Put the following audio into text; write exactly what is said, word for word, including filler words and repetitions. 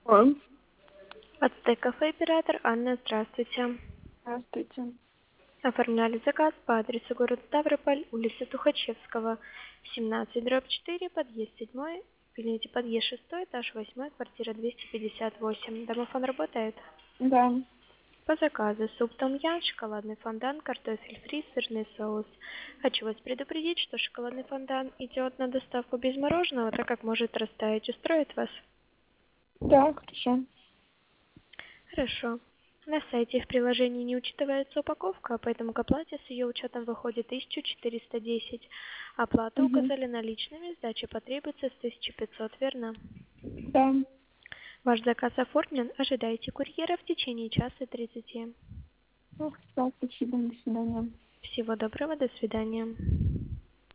Он. Ацтеков оператор Анна, здравствуйте. Здравствуйте. Оформляли заказ по адресу город Ставрополь, улица Тухачевского, семнадцать, дробь четыре, подъезд седьмой, извините, подъезд шестой, этаж восьмой, квартира двести пятьдесят восемь. Домофон работает? Да. По заказу суп том-ям, шоколадный фондан, картофель фри, сырный соус. Хочу вас предупредить, что шоколадный фондан идет на доставку без мороженого, так как может растаять. Устроит вас? Да, хорошо. Хорошо. На сайте в приложении не учитывается упаковка, поэтому к оплате с ее учетом выходит тысяча четыреста десять. Оплату Угу. указали наличными, сдача потребуется с тысячи пятьсот, верно? Да. Ваш заказ оформлен, ожидайте курьера в течение часа тридцати. Ну, хорошо, спасибо, до свидания. Всего доброго, до свидания.